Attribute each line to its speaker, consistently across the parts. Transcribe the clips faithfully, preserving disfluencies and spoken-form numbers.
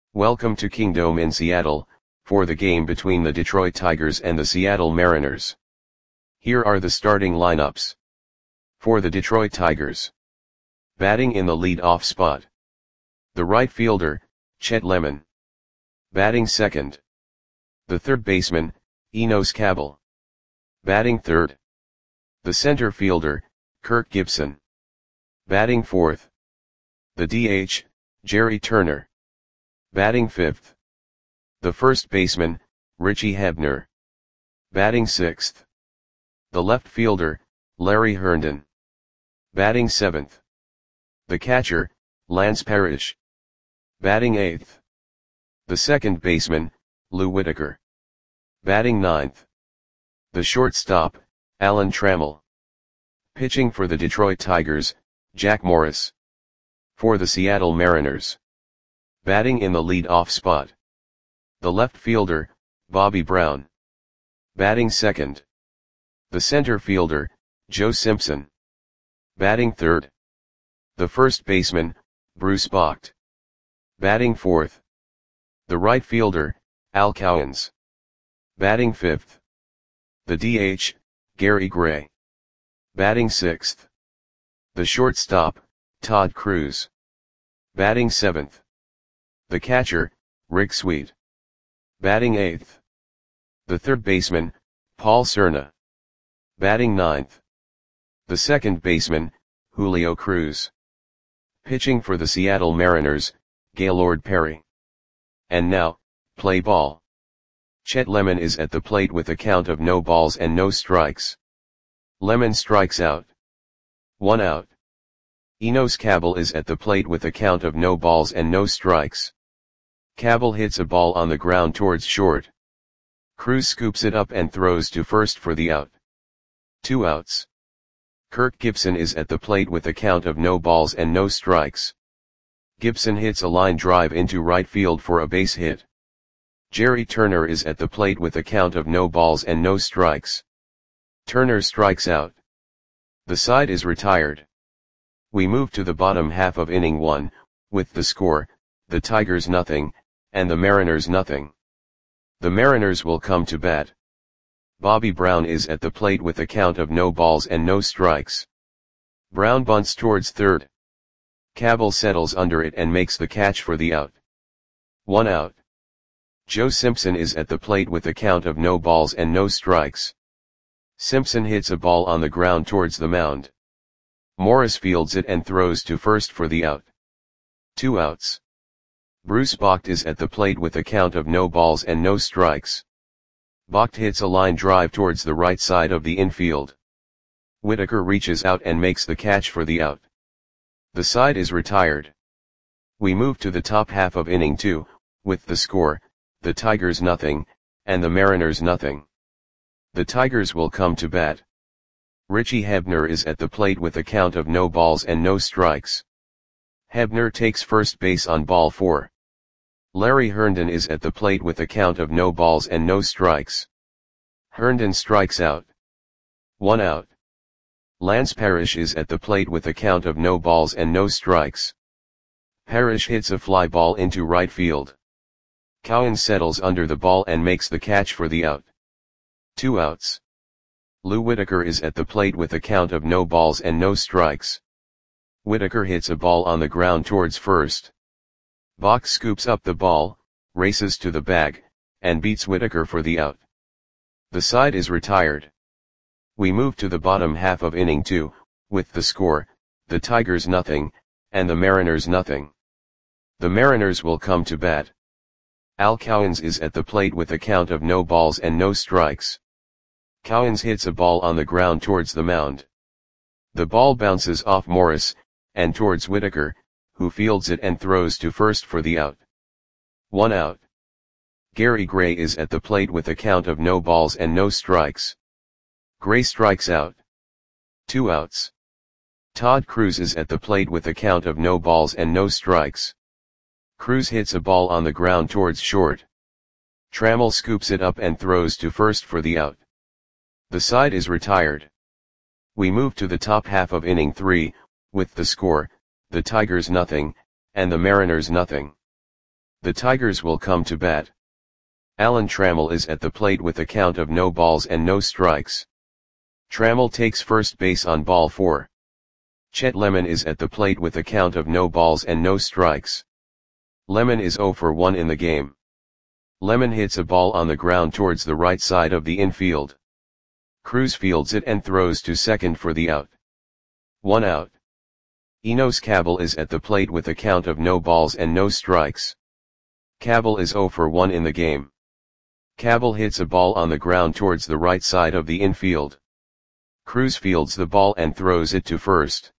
Speaker 1: Welcome to Kingdome in Seattle, for the game between the Detroit Tigers and the Seattle Mariners. Here are the starting lineups. For the Detroit Tigers. Batting in the lead-off spot. The right fielder, Chet Lemon. Batting second. The third baseman, Enos Cabell. Batting third. The center fielder, Kirk Gibson. Batting fourth. The D H, Jerry Turner. Batting fifth. The first baseman, Richie Hebner. Batting sixth. The left fielder, Larry Herndon. Batting seventh. The catcher, Lance Parrish. Batting eighth. The second baseman, Lou Whitaker. Batting ninth. The shortstop, Alan Trammell. Pitching for the Detroit Tigers, Jack Morris. For the Seattle Mariners. Batting in the lead-off spot. The left fielder, Bobby Brown. Batting second. The center fielder, Joe Simpson. Batting third. The first baseman, Bruce Bocht. Batting fourth. The right fielder, Al Cowens. Batting fifth. The D H, Gary Gray. Batting sixth. The shortstop, Todd Cruz. Batting seventh. The catcher, Rick Sweet. Batting eighth. The third baseman, Paul Cerna. Batting ninth. The second baseman, Julio Cruz. Pitching for the Seattle Mariners, Gaylord Perry. And now, play ball. Chet Lemon is at the plate with a count of no balls and no strikes. Lemon strikes out. One out. Enos Cabell is at the plate with a count of no balls and no strikes. Cabell hits a ball on the ground towards short. Cruz scoops it up and throws to first for the out. Two outs. Kirk Gibson is at the plate with a count of no balls and no strikes. Gibson hits a line drive into right field for a base hit. Jerry Turner is at the plate with a count of no balls and no strikes. Turner strikes out. The side is retired. We move to the bottom half of inning one, with the score, the Tigers nothing, and the Mariners nothing. The Mariners will come to bat. Bobby Brown is at the plate with a count of no balls and no strikes. Brown bunts towards third. Cabell settles under it and makes the catch for the out. One out. Joe Simpson is at the plate with a count of no balls and no strikes. Simpson hits a ball on the ground towards the mound. Morris fields it and throws to first for the out. Two outs. Bruce Bocht is at the plate with a count of no balls and no strikes. Bocht hits a line drive towards the right side of the infield. Whitaker reaches out and makes the catch for the out. The side is retired. We move to the top half of inning two, with the score, the Tigers nothing, and the Mariners nothing. The Tigers will come to bat. Richie Hebner is at the plate with a count of no balls and no strikes. Hebner takes first base on ball four. Larry Herndon is at the plate with a count of no balls and no strikes. Herndon strikes out. One out. Lance Parrish is at the plate with a count of no balls and no strikes. Parrish hits a fly ball into right field. Cowens settles under the ball and makes the catch for the out. Two outs. Lou Whitaker is at the plate with a count of no balls and no strikes. Whitaker hits a ball on the ground towards first. Bocht scoops up the ball, races to the bag, and beats Whitaker for the out. The side is retired. We move to the bottom half of inning two, with the score, the Tigers nothing, and the Mariners nothing. The Mariners will come to bat. Al Cowens is at the plate with a count of no balls and no strikes. Cowens hits a ball on the ground towards the mound. The ball bounces off Morris, and towards Whitaker, who fields it and throws to first for the out. One out. Gary Gray is at the plate with a count of no balls and no strikes. Gray strikes out. Two outs. Todd Cruz is at the plate with a count of no balls and no strikes. Cruz hits a ball on the ground towards short. Trammell scoops it up and throws to first for the out. The side is retired. We move to the top half of inning three, with the score, the Tigers nothing, and the Mariners nothing. The Tigers will come to bat. Alan Trammell is at the plate with a count of no balls and no strikes. Trammell takes first base on ball four. Chet Lemon is at the plate with a count of no balls and no strikes. Lemon is zero for one in the game. Lemon hits a ball on the ground towards the right side of the infield. Cruz fields it and throws to second for the out. One out. Enos Cabell is at the plate with a count of no balls and no strikes. Cabell is zero for one in the game. Cabell hits a ball on the ground towards the right side of the infield. Cruz fields the ball and throws it to first.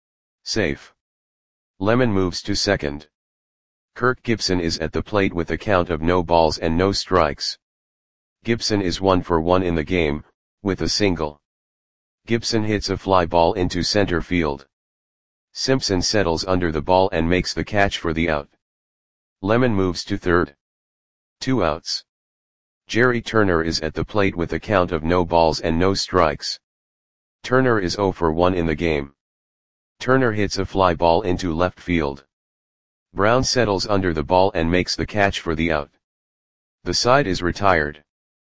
Speaker 1: Safe. Lemon moves to second. Kirk Gibson is at the plate with a count of no balls and no strikes. Gibson is one for one in the game, with a single. Gibson hits a fly ball into center field. Simpson settles under the ball and makes the catch for the out. Lemon moves to third. Two outs. Jerry Turner is at the plate with a count of no balls and no strikes. Turner is zero for one in the game. Turner hits a fly ball into left field. Brown settles under the ball and makes the catch for the out. The side is retired.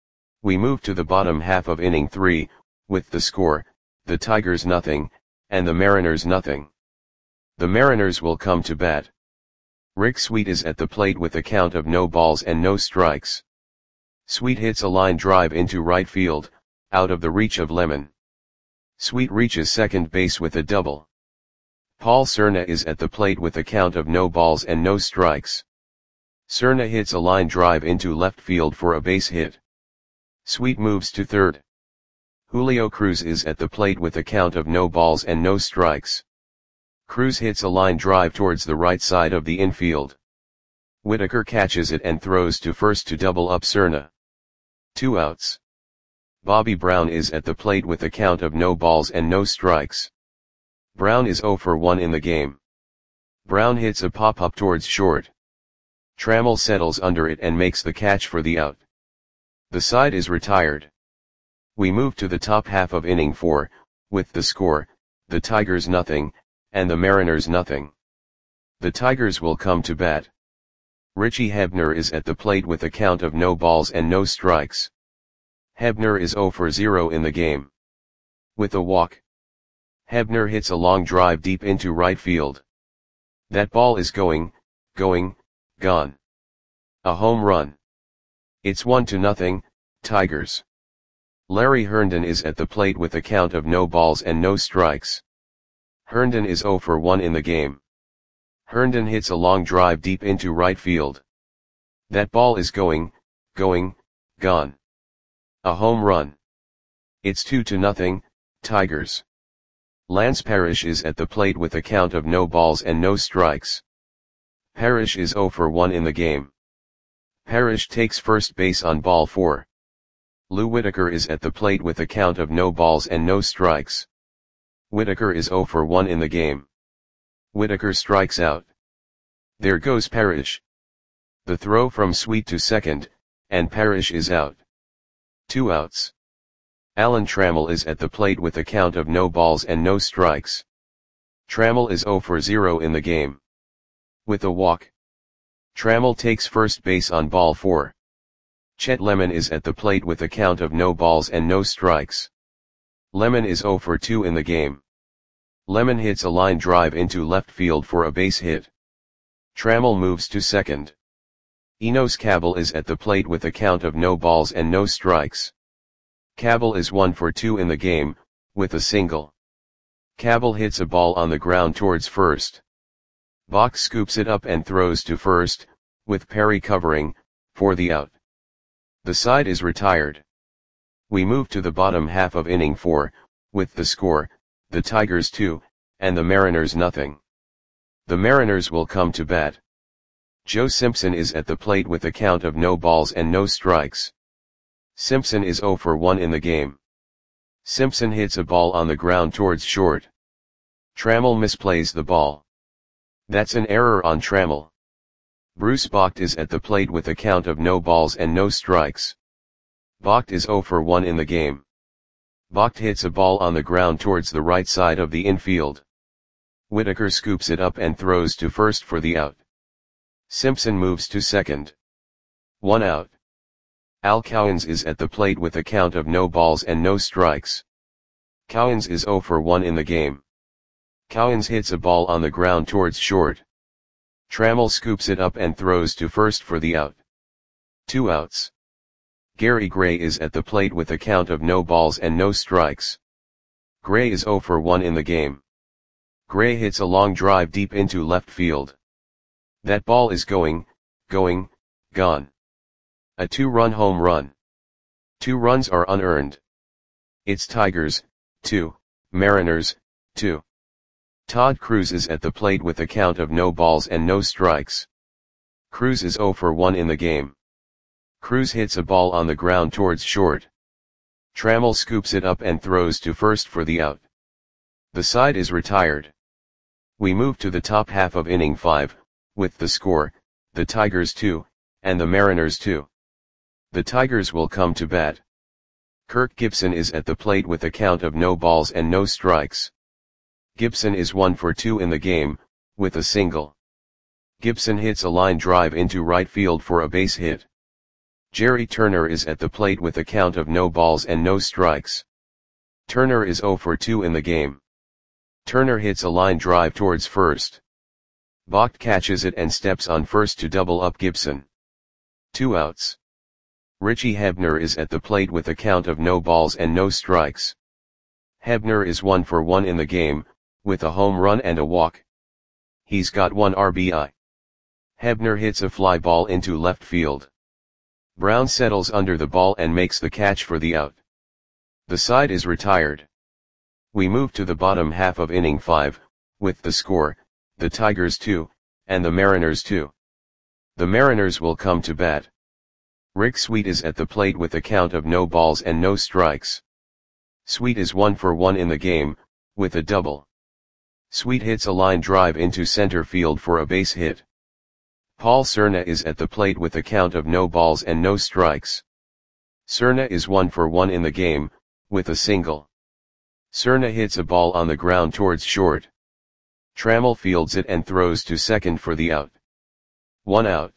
Speaker 1: We move to the bottom half of inning three, with the score, the Tigers nothing, and the Mariners nothing. The Mariners will come to bat. Rick Sweet is at the plate with a count of no balls and no strikes. Sweet hits a line drive into right field, out of the reach of Lemon. Sweet reaches second base with a double. Paul Cerna is at the plate with a count of no balls and no strikes. Cerna hits a line drive into left field for a base hit. Sweet moves to third. Julio Cruz is at the plate with a count of no balls and no strikes. Cruz hits a line drive towards the right side of the infield. Whitaker catches it and throws to first to double up Cerna. Two outs. Bobby Brown is at the plate with a count of no balls and no strikes. Brown is zero for one in the game. Brown hits a pop-up towards short. Trammell settles under it and makes the catch for the out. The side is retired. We move to the top half of inning four, with the score, the Tigers nothing, and the Mariners nothing. The Tigers will come to bat. Richie Hebner is at the plate with a count of no balls and no strikes. Hebner is zero for zero in the game. With a walk. Hebner hits a long drive deep into right field. That ball is going, going, gone. A home run. It's one to nothing, Tigers. Larry Herndon is at the plate with a count of no balls and no strikes. Herndon is zero for one in the game. Herndon hits a long drive deep into right field. That ball is going, going, gone. A home run. It's two to nothing, Tigers. Lance Parrish is at the plate with a count of no balls and no strikes. Parrish is zero for one in the game. Parrish takes first base on ball four. Lou Whitaker is at the plate with a count of no balls and no strikes. Whitaker is zero for one in the game. Whitaker strikes out. There goes Parrish. The throw from Sweet to second, and Parrish is out. Two outs. Alan Trammell is at the plate with a count of no balls and no strikes. Trammell is zero for zero in the game. With a walk. Trammell takes first base on ball four. Chet Lemon is at the plate with a count of no balls and no strikes. Lemon is zero for two in the game. Lemon hits a line drive into left field for a base hit. Trammell moves to second. Enos Cabell is at the plate with a count of no balls and no strikes. Cabell is one for two in the game, with a single. Cabell hits a ball on the ground towards first. Bach scoops it up and throws to first, with Perry covering, for the out. The side is retired. We move to the bottom half of inning four, with the score, the Tigers two, and the Mariners nothing. The Mariners will come to bat. Joe Simpson is at the plate with a count of no balls and no strikes. Simpson is zero for one in the game. Simpson hits a ball on the ground towards short. Trammell misplays the ball. That's an error on Trammell. Bruce Bocht is at the plate with a count of no balls and no strikes. Bocht is zero for one in the game. Bocht hits a ball on the ground towards the right side of the infield. Whitaker scoops it up and throws to first for the out. Simpson moves to second. One out. Al Cowens is at the plate with a count of no balls and no strikes. Cowens is zero for one in the game. Cowens hits a ball on the ground towards short. Trammell scoops it up and throws to first for the out. Two outs. Gary Gray is at the plate with a count of no balls and no strikes. Gray is zero for one in the game. Gray hits a long drive deep into left field. That ball is going, going, gone. A two-run home run. Two runs are unearned. It's Tigers, two, Mariners, two. Todd Cruz is at the plate with a count of no balls and no strikes. Cruz is zero for one in the game. Cruz hits a ball on the ground towards short. Trammell scoops it up and throws to first for the out. The side is retired. We move to the top half of inning five, with the score, the Tigers two, and the Mariners two. The Tigers will come to bat. Kirk Gibson is at the plate with a count of no balls and no strikes. Gibson is one for two in the game, with a single. Gibson hits a line drive into right field for a base hit. Jerry Turner is at the plate with a count of no balls and no strikes. Turner is zero for two in the game. Turner hits a line drive towards first. Vogt catches it and steps on first to double up Gibson. Two outs. Richie Hebner is at the plate with a count of no balls and no strikes. Hebner is one for one in the game, with a home run and a walk. He's got one R B I. Hebner hits a fly ball into left field. Brown settles under the ball and makes the catch for the out. The side is retired. We move to the bottom half of inning five, with the score, the Tigers two, and the Mariners two. The Mariners will come to bat. Rick Sweet is at the plate with a count of no balls and no strikes. Sweet is one for one in the game, with a double. Sweet hits a line drive into center field for a base hit. Paul Cerna is at the plate with a count of no balls and no strikes. Cerna is one for one in the game, with a single. Cerna hits a ball on the ground towards short. Trammell fields it and throws to second for the out. One out.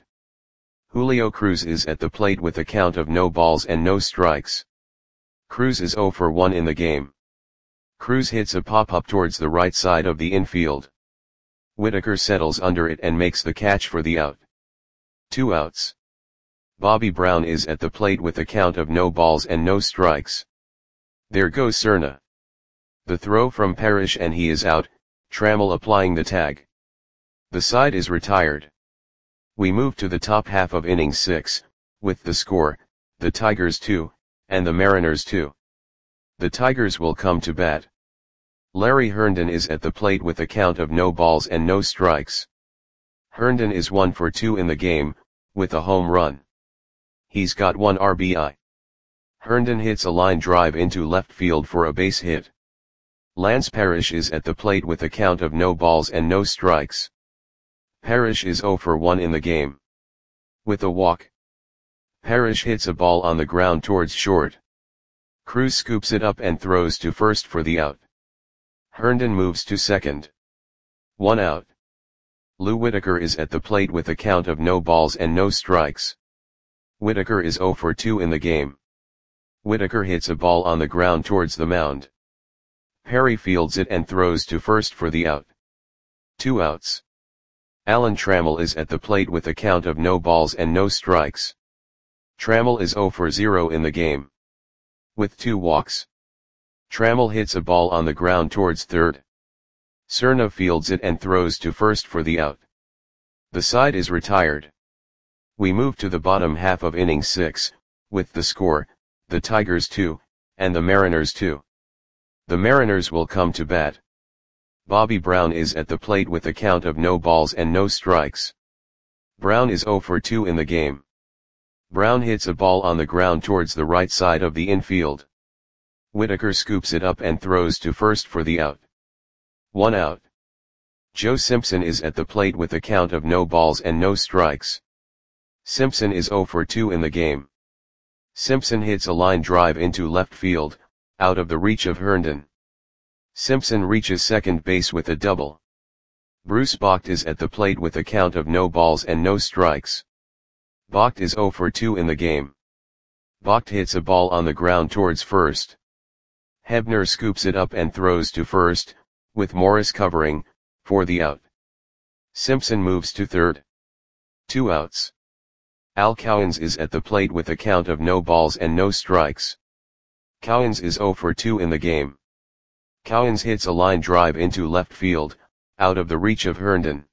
Speaker 1: Julio Cruz is at the plate with a count of no balls and no strikes. Cruz is zero for one in the game. Cruz hits a pop-up towards the right side of the infield. Whitaker settles under it and makes the catch for the out. Two outs. Bobby Brown is at the plate with a count of no balls and no strikes. There goes Cerna. The throw from Parrish and he is out, Trammell applying the tag. The side is retired. We move to the top half of inning six, with the score, the Tigers two, and the Mariners two. The Tigers will come to bat. Larry Herndon is at the plate with a count of no balls and no strikes. Herndon is one for two in the game, with a home run. He's got one R B I. Herndon hits a line drive into left field for a base hit. Lance Parrish is at the plate with a count of no balls and no strikes. Parrish is zero for one in the game. With a walk. Parrish hits a ball on the ground towards short. Cruz scoops it up and throws to first for the out. Herndon moves to second. One out. Lou Whitaker is at the plate with a count of no balls and no strikes. Whitaker is zero for two in the game. Whitaker hits a ball on the ground towards the mound. Perry fields it and throws to first for the out. Two outs. Alan Trammell is at the plate with a count of no balls and no strikes. Trammell is zero for zero in the game. With two walks. Trammell hits a ball on the ground towards third. Cerna fields it and throws to first for the out. The side is retired. We move to the bottom half of inning six, with the score, the Tigers two, and the Mariners two. The Mariners will come to bat. Bobby Brown is at the plate with a count of no balls and no strikes. Brown is zero for two in the game. Brown hits a ball on the ground towards the right side of the infield. Whitaker scoops it up and throws to first for the out. One out. Joe Simpson is at the plate with a count of no balls and no strikes. Simpson is zero for two in the game. Simpson hits a line drive into left field, out of the reach of Herndon. Simpson reaches second base with a double. Bruce Bocht is at the plate with a count of no balls and no strikes. Bocht is zero for two in the game. Bocht hits a ball on the ground towards first. Hebner scoops it up and throws to first, with Morris covering, for the out. Simpson moves to third. Two outs. Al Cowens is at the plate with a count of no balls and no strikes. Cowens is zero for two in the game. Cowens hits a line drive into left field, out of the reach of Herndon.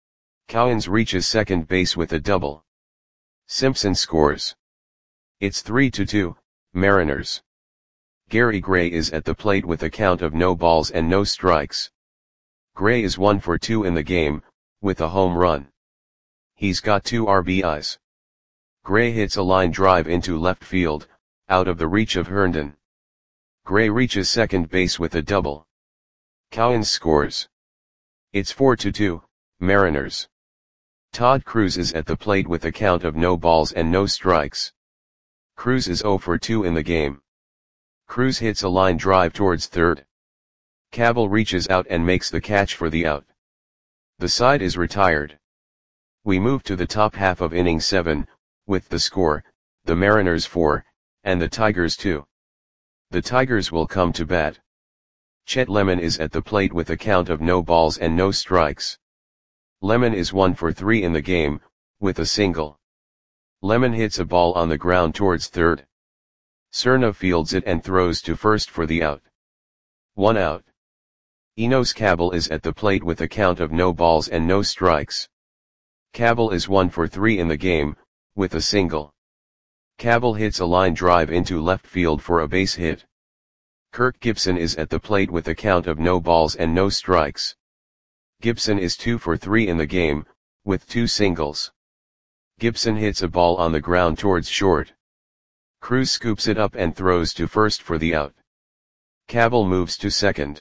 Speaker 1: Cowens reaches second base with a double. Simpson scores. It's three to two, Mariners. Gary Gray is at the plate with a count of no balls and no strikes. Gray is one for two in the game, with a home run. He's got two R B Is. Gray hits a line drive into left field, out of the reach of Herndon. Gray reaches second base with a double. Cowens scores. It's four to two, Mariners. Todd Cruz is at the plate with a count of no balls and no strikes. Cruz is zero for two in the game. Cruz hits a line drive towards third. Cabell reaches out and makes the catch for the out. The side is retired. We move to the top half of inning seven, with the score, the Mariners four, and the Tigers two. The Tigers will come to bat. Chet Lemon is at the plate with a count of no balls and no strikes. Lemon is one for three in the game, with a single. Lemon hits a ball on the ground towards third. Cerna fields it and throws to first for the out. One out. Enos Cabell is at the plate with a count of no balls and no strikes. Cabell is one for three in the game, with a single. Cabell hits a line drive into left field for a base hit. Kirk Gibson is at the plate with a count of no balls and no strikes. Gibson is two for three in the game, with two singles. Gibson hits a ball on the ground towards short. Cruz scoops it up and throws to first for the out. Cabell moves to second.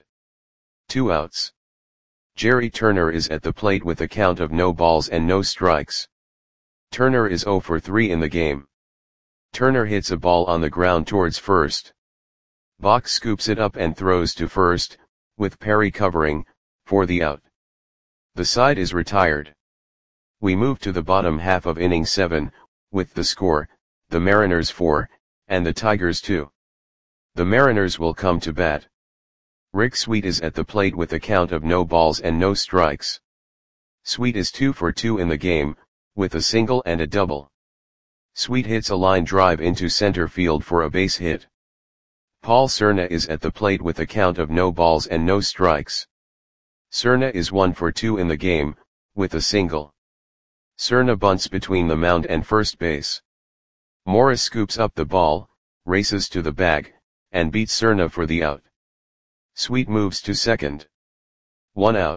Speaker 1: Two outs. Jerry Turner is at the plate with a count of no balls and no strikes. Turner is zero for three in the game. Turner hits a ball on the ground towards first. Bocht scoops it up and throws to first, with Perry covering, for the out. The side is retired. We move to the bottom half of inning seven, with the score, the Mariners four, and the Tigers two. The Mariners will come to bat. Rick Sweet is at the plate with a count of no balls and no strikes. Sweet is two for two in the game, with a single and a double. Sweet hits a line drive into center field for a base hit. Paul Cerna is at the plate with a count of no balls and no strikes. Cerna is one for two in the game, with a single. Cerna bunts between the mound and first base. Morris scoops up the ball, races to the bag, and beats Cerna for the out. Sweet moves to second. One out.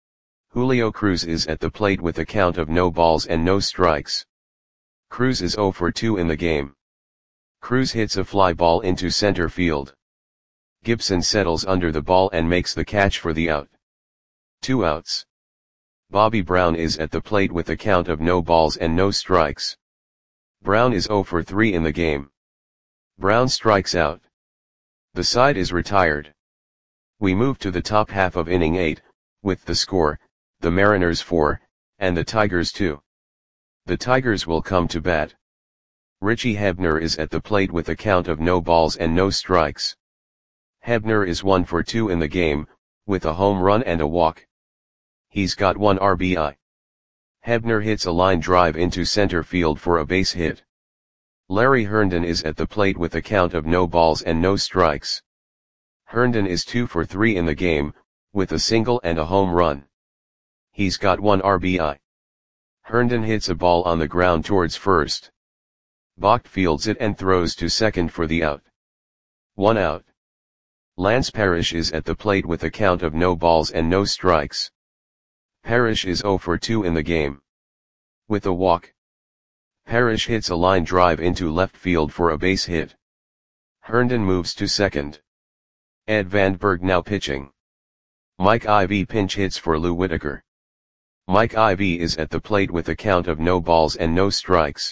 Speaker 1: Julio Cruz is at the plate with a count of no balls and no strikes. Cruz is zero for two in the game. Cruz hits a fly ball into center field. Gibson settles under the ball and makes the catch for the out. Two outs. Bobby Brown is at the plate with a count of no balls and no strikes. Brown is zero for three in the game. Brown strikes out. The side is retired. We move to the top half of inning eight, with the score, the Mariners four, and the Tigers two. The Tigers will come to bat. Richie Hebner is at the plate with a count of no balls and no strikes. Hebner is one for two in the game, with a home run and a walk. He's got one R B I. Hebner hits a line drive into center field for a base hit. Larry Herndon is at the plate with a count of no balls and no strikes. Herndon is two for three in the game, with a single and a home run. He's got one R B I. Herndon hits a ball on the ground towards first. Bocht fields it and throws to second for the out. One out. Lance Parrish is at the plate with a count of no balls and no strikes. Parrish is zero for two in the game. With a walk. Parrish hits a line drive into left field for a base hit. Herndon moves to second. Ed Vandenberg now pitching. Mike Ivy pinch hits for Lou Whitaker. Mike Ivy is at the plate with a count of no balls and no strikes.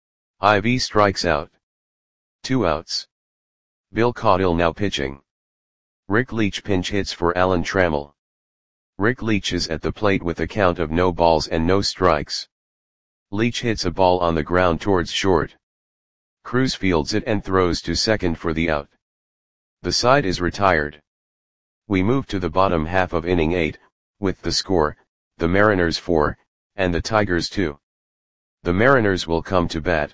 Speaker 1: Ivy strikes out. Two outs. Bill Caudill now pitching. Rick Leach pinch hits for Alan Trammell. Rick Leach is at the plate with a count of no balls and no strikes. Leach hits a ball on the ground towards short. Cruz fields it and throws to second for the out. The side is retired. We move to the bottom half of inning eight, with the score, the Mariners four, and the Tigers two. The Mariners will come to bat.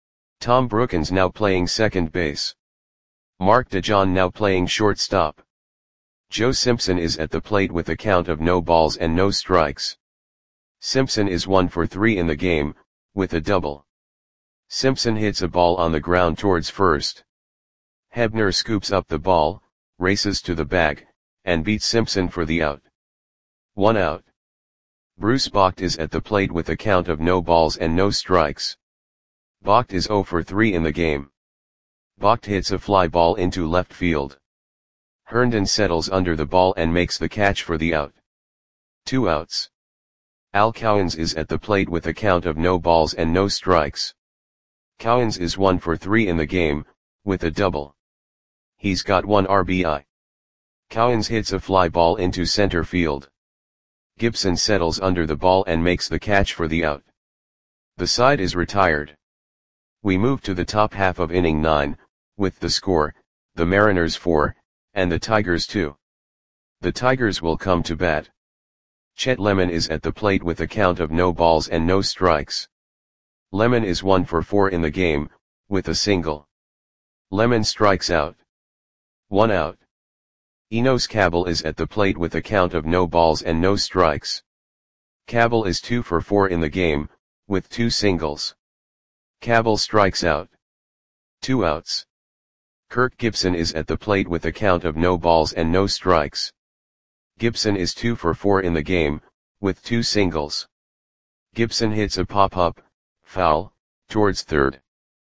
Speaker 1: Tom Brookins now playing second base. Mark DeJong now playing shortstop. Joe Simpson is at the plate with a count of no balls and no strikes. Simpson is one for three in the game, with a double. Simpson hits a ball on the ground towards first. Hebner scoops up the ball, races to the bag, and beats Simpson for the out. One out. Bruce Bocht is at the plate with a count of no balls and no strikes. Bocht is zero for three in the game. Bocht hits a fly ball into left field. Herndon settles under the ball and makes the catch for the out. Two outs. Al Cowens is at the plate with a count of no balls and no strikes. Cowens is one for three in the game, with a double. He's got one R B I. Cowens hits a fly ball into center field. Gibson settles under the ball and makes the catch for the out. The side is retired. We move to the top half of inning nine, with the score, the Mariners four, and the Tigers two. The Tigers will come to bat. Chet Lemon is at the plate with a count of no balls and no strikes. Lemon is one for four in the game, with a single. Lemon strikes out. One out. Enos Cabell is at the plate with a count of no balls and no strikes. Cabell is two for four in the game, with two singles. Cabell strikes out. Two outs. Kirk Gibson is at the plate with a count of no balls and no strikes. Gibson is two for four in the game, with two singles. Gibson hits a pop-up, foul, towards third.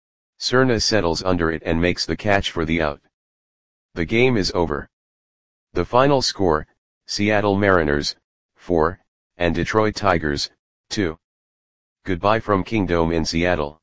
Speaker 1: Cerna settles under it and makes the catch for the out. The game is over. The final score, Seattle Mariners, four, and Detroit Tigers, two. Goodbye from Kingdome in Seattle.